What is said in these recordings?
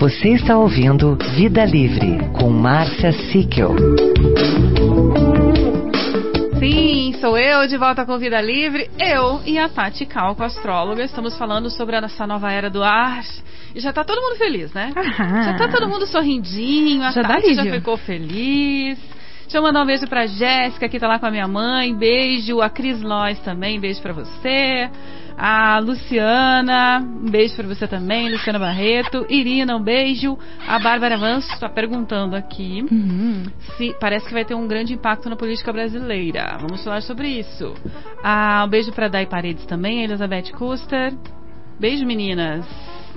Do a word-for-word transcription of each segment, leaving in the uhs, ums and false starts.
Você está ouvindo Vida Livre, com Márcia Sickel. Sim, sou eu, de volta com Vida Livre. Eu e a Tati Calco, astróloga, estamos falando sobre essa nova era do ar. E já tá todo mundo feliz, né? Aham. Já tá todo mundo sorrindinho, a Já Tati já ficou feliz. Deixa eu mandar um beijo pra Jéssica, que tá lá com a minha mãe. Beijo. A Cris Lois também, beijo pra você. A Luciana, um beijo pra você também, Luciana Barreto. Irina, um beijo. A Bárbara Vanço está perguntando aqui Uhum. se parece que vai ter um grande impacto na política brasileira. Vamos falar sobre isso. Ah, um beijo pra Dai Paredes também, a Elizabeth Custer. Beijo, meninas.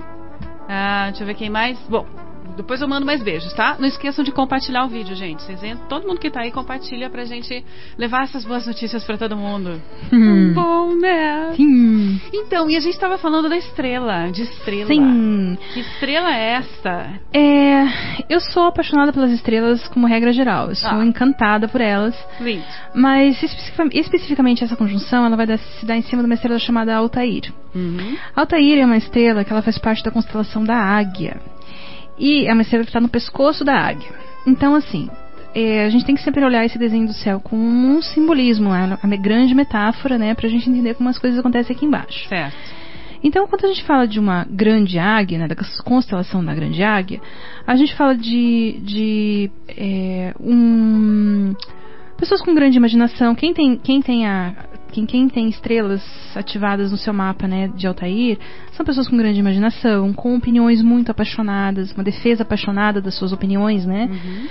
Ah, deixa eu ver quem mais. Bom, depois eu mando mais beijos, tá? Não esqueçam de compartilhar o vídeo, gente. Vocês entram, todo mundo que tá aí compartilha pra gente levar essas boas notícias pra todo mundo. Hum. Bom, né? Sim. Então, e a gente tava falando da estrela, de estrela. Sim. Que estrela é esta? É, eu sou apaixonada pelas estrelas como regra geral. Eu sou Ah. encantada por elas. Lindo. Mas especific- especificamente essa conjunção, ela vai dar- se dar em cima de uma estrela chamada Altair. Uhum. Altair é uma estrela que ela faz parte da constelação da Águia. E é uma estrela que está no pescoço da águia. Então, assim, é, a gente tem que sempre olhar esse desenho do céu com um simbolismo, uma, uma grande metáfora, né, pra gente entender como as coisas acontecem aqui embaixo. Certo. Então, quando a gente fala de uma grande águia, né, da constelação da grande águia, a gente fala de, de é, um, pessoas com grande imaginação. Quem tem, quem tem a Quem, quem tem estrelas ativadas no seu mapa, né, de Altair, são pessoas com grande imaginação, com opiniões muito apaixonadas, uma defesa apaixonada das suas opiniões, né?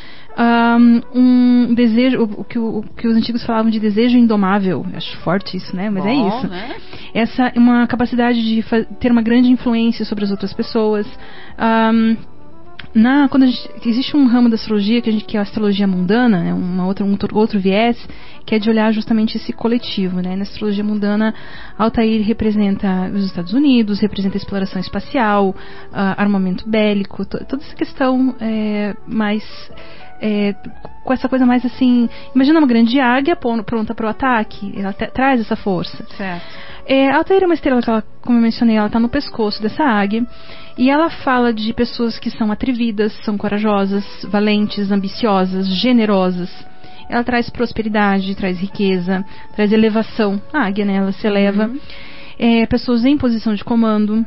Uhum. Um, um desejo, o, o, que, o, o que os antigos falavam de desejo indomável. Acho forte isso, né? Mas Bom, é isso. né? Essa é uma capacidade de fa- ter uma grande influência sobre as outras pessoas. Um, Na, quando a gente, existe um ramo da astrologia que, a gente, que é a astrologia mundana, né, uma outra, um outro, outro viés, que é de olhar justamente esse coletivo, né? Na astrologia mundana, Altair representa os Estados Unidos, representa a exploração espacial, uh, armamento bélico, to, toda essa questão é, mais é, com essa coisa mais assim, imagina uma grande águia pronta para o ataque, ela te, traz essa força. Certo. É, a Altair é uma estrela que, ela, como eu mencionei, ela está no pescoço dessa águia. E ela fala de pessoas que são atrevidas, são corajosas, valentes, ambiciosas, generosas. Ela traz prosperidade, traz riqueza, traz elevação. A águia, né, ela se eleva. Uhum. É, pessoas em posição de comando.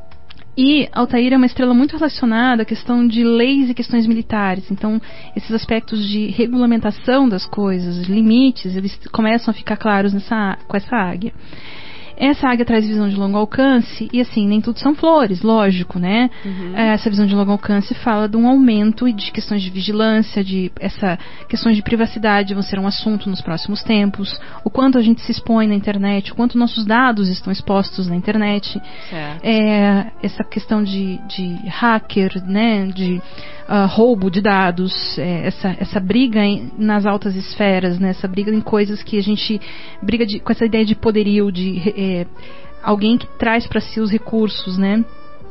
E Altair é uma estrela muito relacionada à questão de leis e questões militares. Então, esses aspectos de regulamentação das coisas, limites, eles começam a ficar claros nessa, com essa águia. Essa águia traz visão de longo alcance e, assim, nem tudo são flores, lógico, né? Uhum. Essa visão de longo alcance fala de um aumento de questões de vigilância, de essa questões de privacidade vão ser um assunto nos próximos tempos, o quanto a gente se expõe na internet, o quanto nossos dados estão expostos na internet. Certo. É, essa questão de, de hacker, né? De uh, roubo de dados, é, essa, essa briga em, nas altas esferas, né? Essa briga em coisas que a gente briga de, com essa ideia de poderio, de É, alguém que traz para si os recursos, né?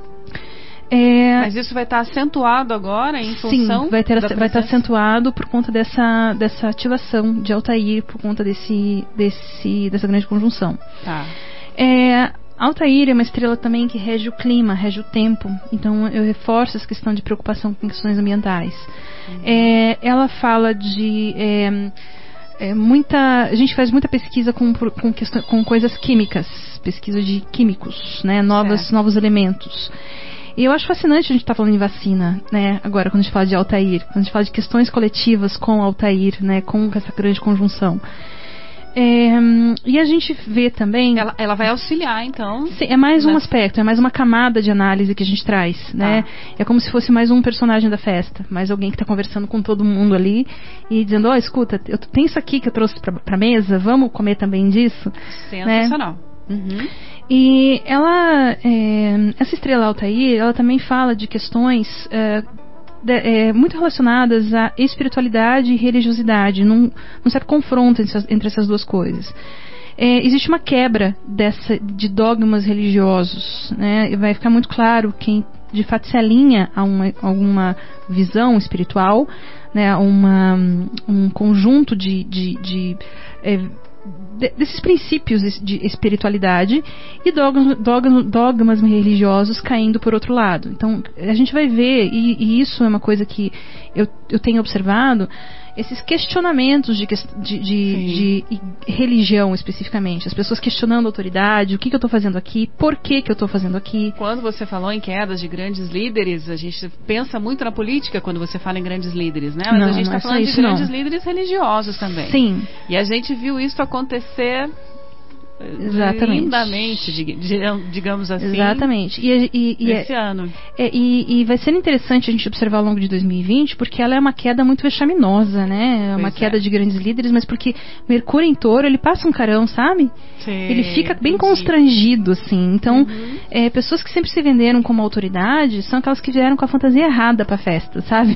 É, Mas isso vai estar acentuado agora em sim, função vai ter, da vai estar presença? acentuado por conta dessa, dessa ativação de Altair, por conta desse, desse, dessa grande conjunção. Tá. É, Altair é uma estrela também que rege o clima, rege o tempo. Então eu reforço essa questão de preocupação com questões ambientais. Uhum. É, ela fala de é, É muita, a gente faz muita pesquisa com, com, questão, com coisas químicas, pesquisa de químicos, né, novas, novos elementos. E eu acho fascinante a gente estar tá falando em vacina, né, agora quando a gente fala de Altair, quando a gente fala de questões coletivas com Altair, né, com essa grande conjunção. É, e a gente vê também... Ela, ela vai auxiliar, então... Sim, é mais um nessa... aspecto, é mais uma camada de análise que a gente traz, né? Ah. É como se fosse mais um personagem da festa, mais alguém que está conversando com todo mundo ali e dizendo, ó, oh, escuta, eu tenho isso aqui que eu trouxe pra, pra mesa, vamos comer também disso? Sensacional. Né? Uhum. E ela, é, essa estrela Altair, ela também fala de questões... É, De, é, muito relacionadas à espiritualidade e religiosidade, num, num certo confronto entre, entre essas duas coisas. É, existe uma quebra dessa, de dogmas religiosos, né? E vai ficar muito claro quem de fato se alinha a uma, alguma visão espiritual, né? Uma, um conjunto de, de, de é, de, desses princípios de espiritualidade e dogmas, dogmas, dogmas religiosos caindo por outro lado. Então, a gente vai ver, e, e isso é uma coisa que eu, eu tenho observado, esses questionamentos de, de, de, de religião especificamente, as pessoas questionando a autoridade, o que, que eu estou fazendo aqui, por que, que eu estou fazendo aqui. Quando você falou em quedas de grandes líderes, a gente pensa muito na política quando você fala em grandes líderes, né? Mas não, a gente está é falando isso, de grandes não. líderes religiosos também. Sim. E a gente viu isso acontecer Exatamente. lindamente, digamos assim. Exatamente. E, e, e esse é, ano. É, e, e vai ser interessante a gente observar ao longo de dois mil e vinte, porque ela é uma queda muito vexaminosa, né? É uma pois queda é. de grandes líderes, mas porque Mercúrio em Touro, ele passa um carão, sabe? Sim, ele fica bem entendi. constrangido, assim. Então, uhum. é, pessoas que sempre se venderam como autoridade são aquelas que vieram com a fantasia errada pra festa, sabe?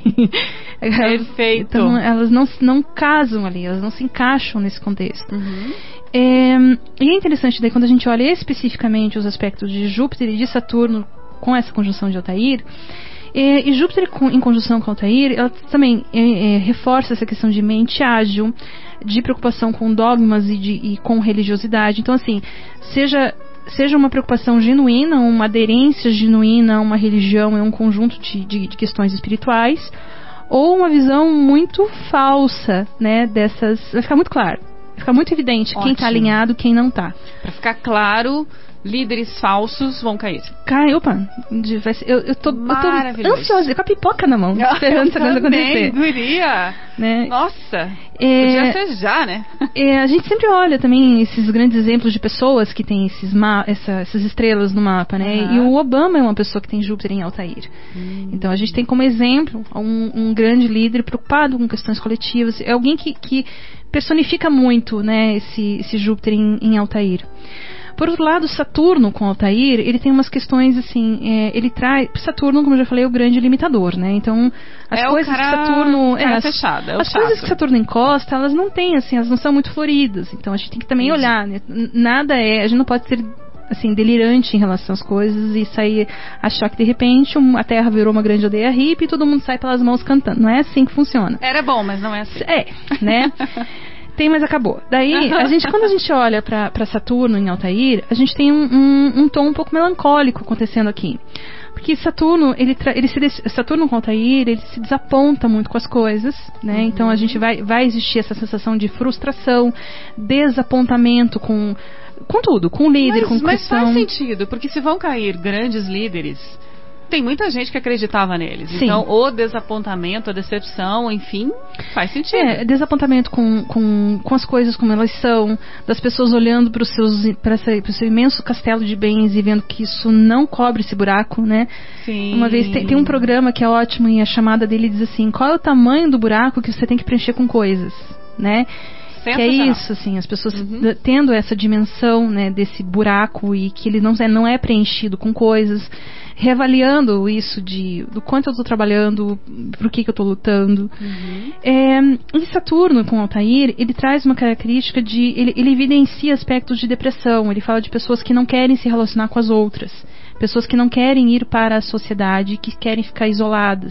Perfeito. Então, elas não, não casam ali, elas não se encaixam nesse contexto. Uhum. É, e é interessante daí quando a gente olha especificamente os aspectos de Júpiter e de Saturno com essa conjunção de Altair, é, e Júpiter com, em conjunção com Altair, ela também é, é, reforça essa questão de mente ágil, de preocupação com dogmas e, de, e com religiosidade. Então, assim, seja, seja uma preocupação genuína, uma aderência genuína a uma religião, é um conjunto de, de, de questões espirituais, ou uma visão muito falsa, né, dessas. Vai ficar muito claro. Fica muito evidente Ótimo. Quem está alinhado, quem não está. Para ficar claro, líderes falsos vão cair. Cai, opa, de, vai ser, eu, eu, tô, eu tô ansiosa, com a pipoca na mão, esperando essa coisa acontecer. Doeria. Né? Nossa, é, podia ser já, né? É, a gente sempre olha também esses grandes exemplos de pessoas que têm esses ma- essa, essas estrelas no mapa, né? Uhum. E o Obama é uma pessoa que tem Júpiter em Altair. Hum. Então a gente tem como exemplo um, um grande líder preocupado com questões coletivas, é alguém que, que personifica muito, né, esse, esse Júpiter em, em Altair. Por outro lado, Saturno com Altair, ele tem umas questões assim, é, ele traz, Saturno, como eu já falei, é o grande limitador, né? Então, as é coisas cara, que Saturno, cara é, as, fechado, é as coisas que Saturno encosta, elas não têm assim, elas não são muito floridas. Então, a gente tem que também Isso. olhar, né? Nada é, a gente não pode ser assim, delirante em relação às coisas e sair, achar que de repente um, a Terra virou uma grande aldeia hippie e todo mundo sai pelas mãos cantando. Não é assim que funciona. Era bom, mas não é assim. É, né? Tem, mas acabou. Daí, a gente, quando a gente olha para Saturno em Altair, a gente tem um, um, um tom um pouco melancólico acontecendo aqui. Porque Saturno, ele, tra- ele se des- Saturno com Altair, ele se desaponta muito com as coisas, né? Uhum. Então a gente vai, vai existir essa sensação de frustração, desapontamento com, com tudo, com o líder, mas, com mas questão. Mas faz sentido, porque se vão cair grandes líderes, tem muita gente que acreditava neles. Sim. Então, o desapontamento, a decepção, enfim, faz sentido. É, desapontamento com, com, com as coisas como elas são, das pessoas olhando para o seu imenso castelo de bens e vendo que isso não cobre esse buraco, né? Sim. Uma vez tem, tem um programa que é ótimo e a chamada dele diz assim, qual é o tamanho do buraco que você tem que preencher com coisas, né? Que é isso, assim, as pessoas uhum. tendo essa dimensão, né, desse buraco e que ele não é, não é preenchido com coisas, reavaliando isso de do quanto eu estou trabalhando, pro que, que eu estou lutando. Uhum. É, e Saturno com Altair, ele traz uma característica de, ele, ele evidencia aspectos de depressão, ele fala de pessoas que não querem se relacionar com as outras, pessoas que não querem ir para a sociedade, que querem ficar isoladas.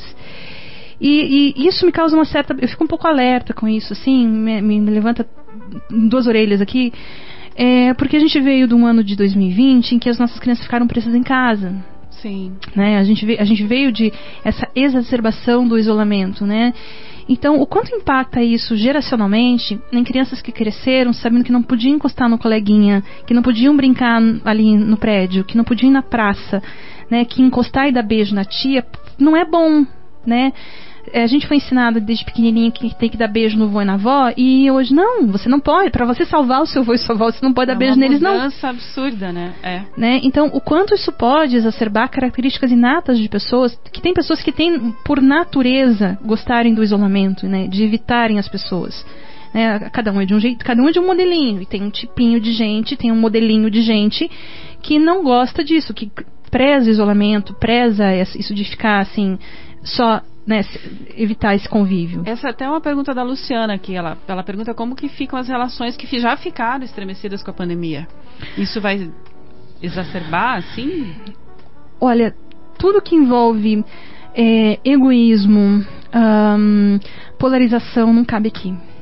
E, e isso me causa uma certa... Eu fico um pouco alerta com isso, assim, me, me levanta duas orelhas aqui, é, porque a gente veio de um ano de dois mil e vinte em que as nossas crianças ficaram presas em casa. Sim. Né? A gente veio, a gente veio de essa exacerbação do isolamento, né? Então, o quanto impacta isso geracionalmente em crianças que cresceram sabendo que não podiam encostar no coleguinha, que não podiam brincar ali no prédio, que não podiam ir na praça, né? Que encostar e dar beijo na tia não é bom, né? A gente foi ensinado desde pequenininho que tem que dar beijo no vô e na avó, e hoje não, você não pode, para você salvar o seu vô e sua avó, você não pode dar é beijo neles, não. É uma mudança absurda, né? É. né? Então, o quanto isso pode exacerbar características inatas de pessoas, que tem pessoas que têm, por natureza, gostarem do isolamento, né? De evitarem as pessoas. Né? Cada um é de um jeito, cada um é de um modelinho, e tem um tipinho de gente, tem um modelinho de gente que não gosta disso, que preza o isolamento, preza isso de ficar assim, só... Né, evitar esse convívio. Essa é até uma pergunta da Luciana aqui. Ela, ela pergunta como que ficam as relações que já ficaram estremecidas com a pandemia. Isso vai exacerbar, assim? Olha, tudo que envolve é, egoísmo, hum, polarização não cabe aqui.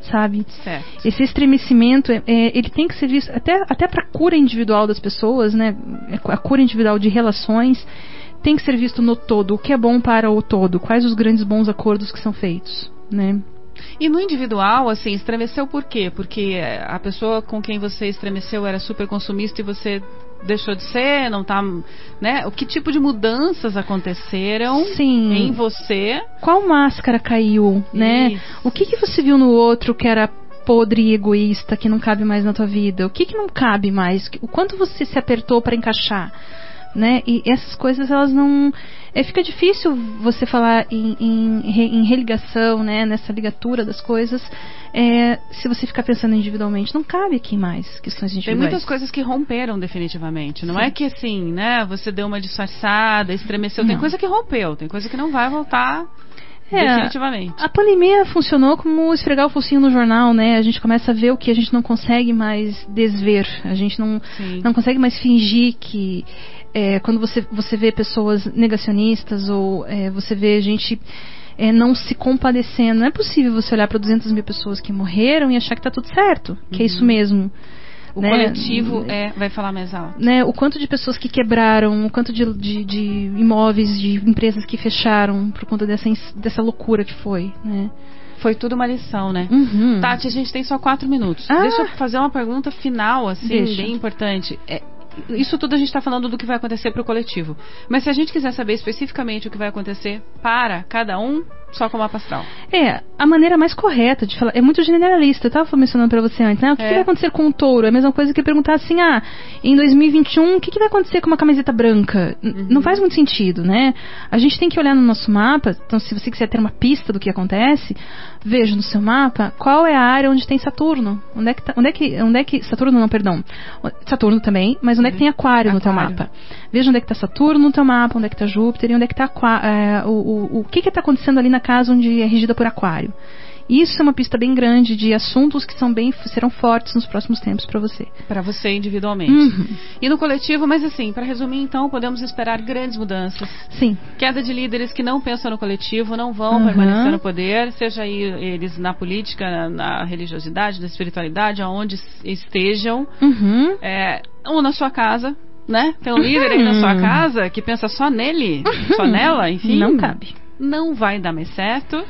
sabe? Certo. Esse estremecimento, é, é, ele tem que ser visto até, até para a cura individual das pessoas, né? A cura individual de relações tem que ser visto no todo. O que é bom para o todo? Quais os grandes bons acordos que são feitos, né? E no individual, assim, estremeceu por quê? Porque a pessoa com quem você estremeceu era super consumista e você deixou de ser, não tá, né? O que tipo de mudanças aconteceram Sim. em você? Qual máscara caiu, né? Isso. O que que você viu no outro que era podre e egoísta, que não cabe mais na tua vida? O que que não cabe mais? O quanto você se apertou para encaixar, né? E essas coisas, elas não... É, fica difícil você falar em, em, em religação, né? Nessa ligatura das coisas, é, se você ficar pensando individualmente. Não cabe aqui mais questões individuais. Tem muitas coisas que romperam definitivamente. Não Sim. é que assim, né? Você deu uma disfarçada, estremeceu. Tem não. coisa que rompeu, tem coisa que não vai voltar... É, definitivamente. A pandemia funcionou como esfregar o focinho no jornal, né? A gente começa a ver o que a gente não consegue mais desver. A gente não, não consegue mais fingir que... É, quando você, você vê pessoas negacionistas ou é, você vê gente é, não se compadecendo, não é possível você olhar para duzentas mil pessoas que morreram e achar que está tudo certo, que uhum. é isso mesmo. O né? coletivo é, vai falar mais alto. Né? O quanto de pessoas que quebraram, o quanto de, de, de imóveis, de empresas que fecharam por conta dessa, dessa loucura que foi, né? Foi tudo uma lição, né? Uhum. Tati, a gente tem só quatro minutos. Ah. Deixa eu fazer uma pergunta final, assim, Deixa. bem importante. É, isso tudo a gente está falando do que vai acontecer para o coletivo. Mas se a gente quiser saber especificamente o que vai acontecer para cada um, só com o mapa astral. É, a maneira mais correta de falar. É muito generalista. Eu estava mencionando para você antes, né? O que, é. que vai acontecer com o touro? É a mesma coisa que perguntar assim, ah, em dois mil e vinte e um, o que, que vai acontecer com uma camiseta branca? Uhum. Não faz muito sentido, né? A gente tem que olhar no nosso mapa. Então, se você quiser ter uma pista do que acontece, veja no seu mapa qual é a área onde tem Saturno. Onde é que, tá, onde é que, onde é que Saturno não, perdão. Saturno também, mas onde é que tem Aquário, aquário no teu mapa. Veja onde é que está Saturno no teu mapa, onde é que está Júpiter e onde é que está é, o, o, o que está acontecendo ali na casa onde é regida por Aquário. Isso é uma pista bem grande de assuntos que são bem, serão fortes nos próximos tempos para você. Para você individualmente. Uhum. E no coletivo, mas assim, para resumir então, podemos esperar grandes mudanças. Sim. Queda de líderes que não pensam no coletivo, não vão uhum. permanecer no poder, seja aí eles na política, na, na religiosidade, na espiritualidade, aonde estejam. Uhum. É, ou na sua casa, né? Tem um líder aí na sua casa que pensa só nele, uhum. só nela, enfim. Não cabe. Não vai dar mais certo.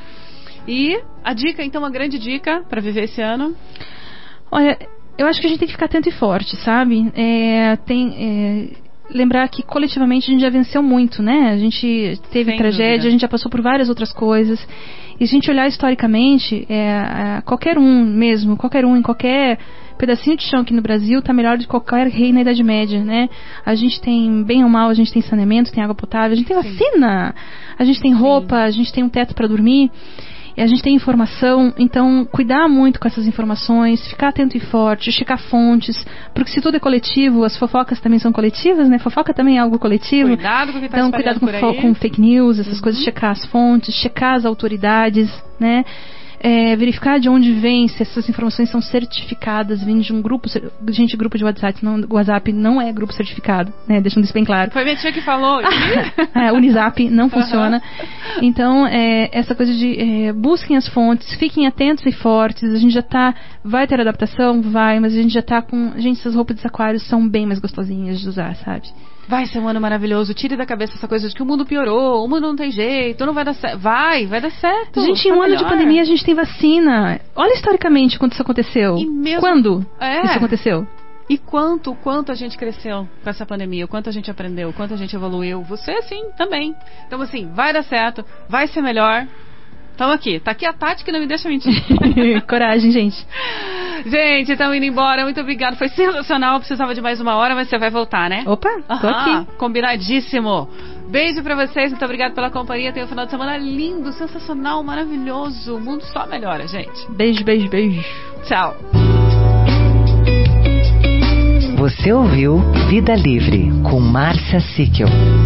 E a dica, então, uma grande dica para viver esse ano? Olha, eu acho que a gente tem que ficar atento e forte, sabe? É, tem, é, lembrar que coletivamente a gente já venceu muito, né? A gente teve Sem tragédia, dúvida. A gente já passou por várias outras coisas. E se a gente olhar historicamente, é, qualquer um mesmo, qualquer um em qualquer pedacinho de chão aqui no Brasil está melhor do que qualquer rei na Idade Média, né? A gente tem, bem ou mal, a gente tem saneamento, tem água potável, a gente tem vacina, a gente tem roupa, Sim. a gente tem um teto para dormir. E a gente tem informação, então cuidar muito com essas informações, ficar atento e forte, checar fontes, porque se tudo é coletivo, as fofocas também são coletivas, né? Fofoca também é algo coletivo. Cuidado com o que tá Então cuidado com, com fake news, essas uhum. coisas, checar as fontes, checar as autoridades, né? É, verificar de onde vem, se essas informações são certificadas, vêm de um grupo, gente, grupo de WhatsApp não, WhatsApp não é grupo certificado, né, deixando isso bem claro. Foi minha tia que falou. é, Unizap não funciona. Uhum. Então, é, essa coisa de é, busquem as fontes, fiquem atentos e fortes, a gente já tá, vai ter adaptação? Vai, mas a gente já tá com, gente, essas roupas de aquários são bem mais gostosinhas de usar, sabe? Vai ser um ano maravilhoso. Tire da cabeça essa coisa de que o mundo piorou, o mundo não tem jeito, não vai dar certo. Vai, vai dar certo. Gente, em um ano de pandemia a gente tem vacina. Olha historicamente quando isso aconteceu. E mesmo... Quando é. isso aconteceu? E quanto, quanto a gente cresceu com essa pandemia, o quanto a gente aprendeu, o quanto a gente evoluiu. Você, sim, também. Então, assim, vai dar certo, vai ser melhor. Estamos aqui. Tá aqui a Tati que não me deixa mentir. Coragem, gente. Gente, estamos indo embora. Muito obrigada. Foi sensacional. Precisava de mais uma hora, mas você vai voltar, né? Opa, tô Aham, aqui. Combinadíssimo. Beijo pra vocês. Muito obrigada pela companhia. Tenha um final de semana lindo, sensacional, maravilhoso. O mundo só melhora, gente. Beijo, beijo, beijo. Tchau. Você ouviu Vida Livre com Márcia Sickel.